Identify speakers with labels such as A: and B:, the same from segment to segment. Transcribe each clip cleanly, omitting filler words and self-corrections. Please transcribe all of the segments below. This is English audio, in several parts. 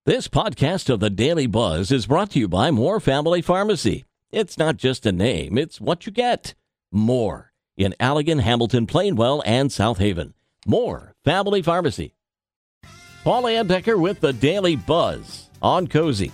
A: This podcast of the Daily Buzz is brought to you by Moore Family Pharmacy. It's not just a name, it's what you get. More in Allegan, Hamilton, Plainwell, and South Haven. Moore Family Pharmacy. Paul Andecker with the Daily Buzz on Cozy.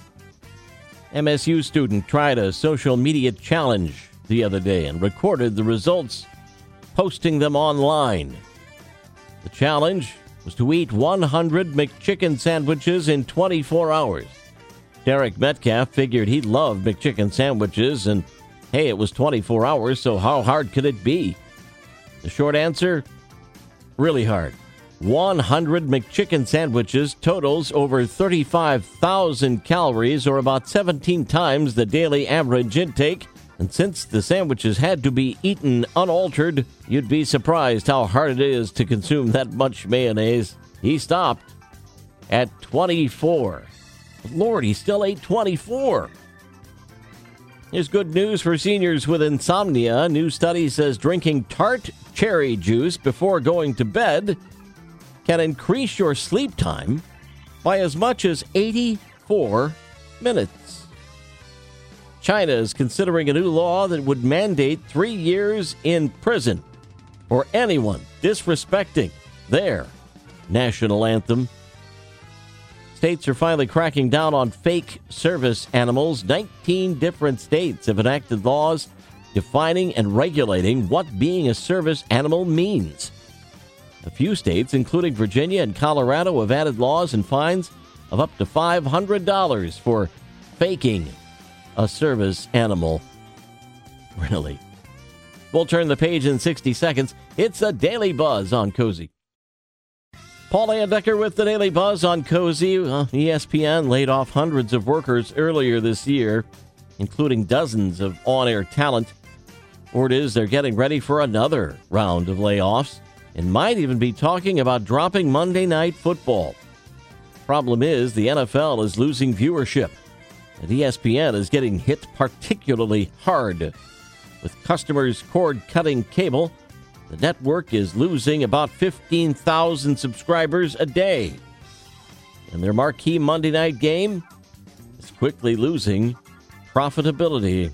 A: MSU student tried a social media challenge the other day and recorded the results, posting them online. The challenge was to eat 100 McChicken sandwiches in 24 hours. Derek Metcalf figured he'd love McChicken sandwiches, and hey, it was 24 hours, so how hard could it be? The short answer, really hard. 100 McChicken sandwiches totals over 35,000 calories, or about 17 times the daily average intake. And since the sandwiches had to be eaten unaltered, you'd be surprised how hard it is to consume that much mayonnaise. He stopped at 24. Lord, he still ate 24. Here's good news for seniors with insomnia. A new study says drinking tart cherry juice before going to bed can increase your sleep time by as much as 84 minutes. China is considering a new law that would mandate 3 years in prison for anyone disrespecting their national anthem. States are finally cracking down on fake service animals. 19 different states have enacted laws defining and regulating what being a service animal means. A few states, including Virginia and Colorado, have added laws and fines of up to $500 for faking a service animal. Really? We'll turn the page in 60 seconds. It's a Daily Buzz on Cozy. Paul Andecker with the Daily Buzz on Cozy. ESPN laid off hundreds of workers earlier this year, including dozens of on-air talent. Word is they're getting ready for another round of layoffs and might even be talking about dropping Monday Night Football. Problem is, the NFL is losing viewership, and ESPN is getting hit particularly hard. With customers cord-cutting cable, the network is losing about 15,000 subscribers a day. And their marquee Monday night game is quickly losing profitability.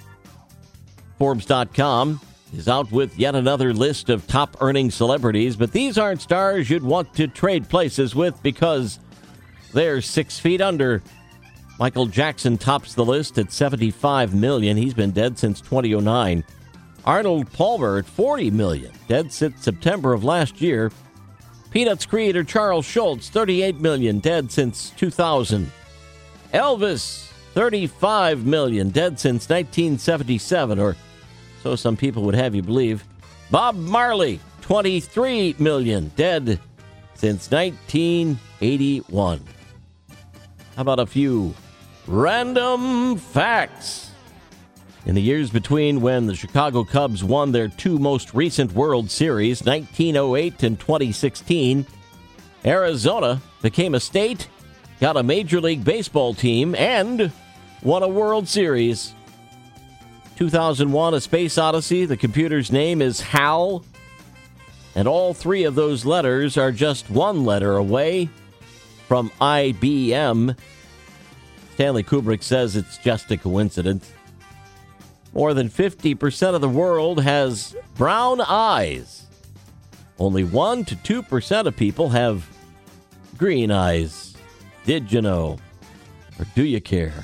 A: Forbes.com is out with yet another list of top-earning celebrities, but these aren't stars you'd want to trade places with because they're 6 feet under. Michael Jackson tops the list at $75 million. He's been dead since 2009. Arnold Palmer at $40 million, dead since September of last year. Peanuts creator Charles Schultz, $38 million, dead since 2000. Elvis, $35 million, dead since 1977, or so some people would have you believe. Bob Marley, $23 million, dead since 1981. How about a few random facts? In the years between when the Chicago Cubs won their two most recent World Series, 1908 and 2016, Arizona became a state, got a Major League Baseball team, and won a World Series. 2001, A Space Odyssey, the computer's name is HAL, and all three of those letters are just one letter away from IBM. Stanley Kubrick says it's just a coincidence. More than 50% of the world has brown eyes. Only 1 to 2% of people have green eyes. Did you know? Or do you care?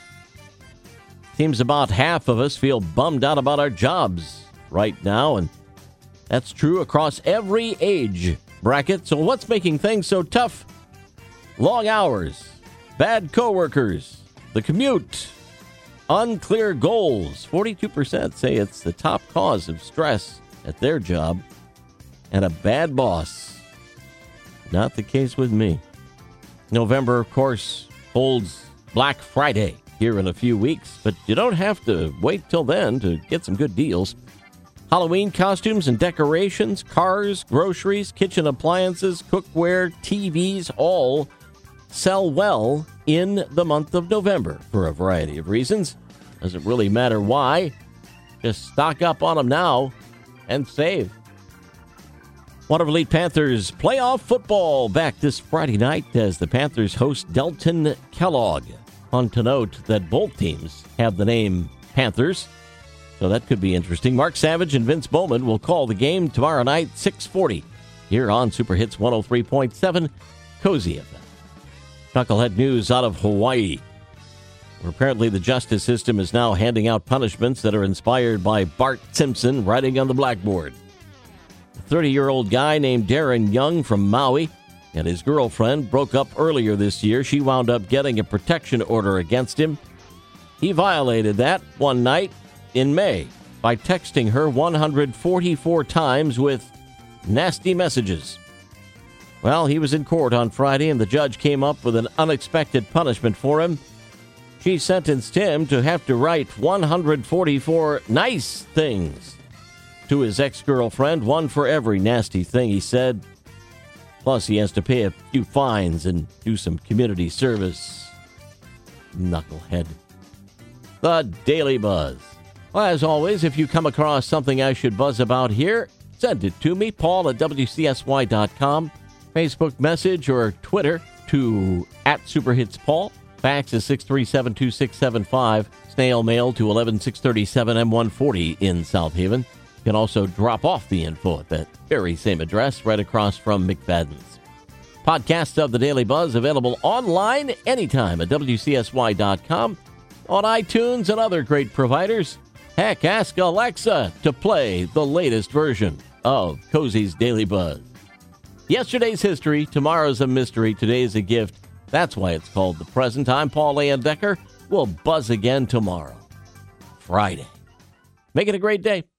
A: Seems about half of us feel bummed out about our jobs right now, and that's true across every age bracket. So what's making things so tough? Long hours, bad coworkers, the commute, unclear goals. 42% say it's the top cause of stress at their job, and a bad boss. Not the case with me. November, of course, holds Black Friday here in a few weeks, but you don't have to wait till then to get some good deals. Halloween costumes and decorations, cars, groceries, kitchen appliances, cookware, TVs, all sell well in the month of November for a variety of reasons. Doesn't really matter why. Just stock up on them now and save. Waterville Elite Panthers playoff football back this Friday night as the Panthers host Delton Kellogg. Fun to note that both teams have the name Panthers, so that could be interesting. Mark Savage and Vince Bowman will call the game tomorrow night, 6:40, here on Super Hits 103.7 Cozy FM. Knucklehead news out of Hawaii, where apparently the justice system is now handing out punishments that are inspired by Bart Simpson writing on the blackboard. A 30-year-old guy named Darren Young from Maui and his girlfriend broke up earlier this year. She wound up getting a protection order against him. He violated that one night in May by texting her 144 times with nasty messages. Well, he was in court on Friday, and the judge came up with an unexpected punishment for him. She sentenced him to have to write 144 nice things to his ex-girlfriend, one for every nasty thing he said. Plus, he has to pay a few fines and do some community service. Knucklehead. The Daily Buzz. Well, as always, if you come across something I should buzz about here, send it to me, Paul at WCSY.com. Facebook message or Twitter to @SuperHitsPaul. Fax is 637-2675. Snail mail to 11637 M140 in South Haven. You can also drop off the info at that very same address right across from McFadden's. Podcasts of the Daily Buzz available online anytime at WCSY.com, on iTunes and other great providers. Heck, ask Alexa to play the latest version of Cozy's Daily Buzz. Yesterday's history, tomorrow's a mystery, today's a gift. That's why it's called the present. I'm Paul Landecker. We'll buzz again tomorrow, Friday. Make it a great day.